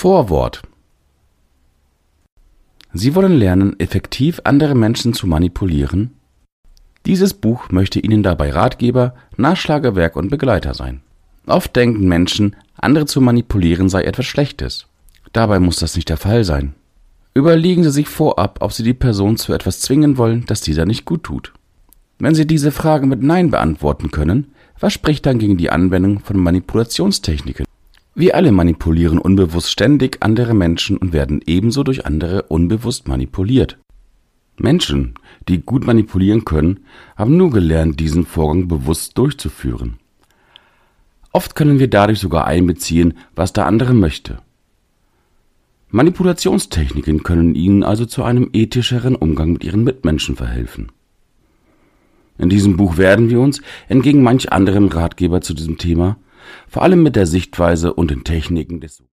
Vorwort. Sie wollen lernen, effektiv andere Menschen zu manipulieren? Dieses Buch möchte Ihnen dabei Ratgeber, Nachschlagewerk und Begleiter sein. Oft denken Menschen, andere zu manipulieren sei etwas Schlechtes. Dabei muss das nicht der Fall sein. Überlegen Sie sich vorab, ob Sie die Person zu etwas zwingen wollen, das dieser nicht gut tut. Wenn Sie diese Frage mit Nein beantworten können, was spricht dann gegen die Anwendung von Manipulationstechniken? Wir alle manipulieren unbewusst ständig andere Menschen und werden ebenso durch andere unbewusst manipuliert. Menschen, die gut manipulieren können, haben nur gelernt, diesen Vorgang bewusst durchzuführen. Oft können wir dadurch sogar einbeziehen, was der andere möchte. Manipulationstechniken können Ihnen also zu einem ethischeren Umgang mit Ihren Mitmenschen verhelfen. In diesem Buch werden wir uns, entgegen manch anderem Ratgeber zu diesem Thema, vor allem mit der Sichtweise und den Techniken des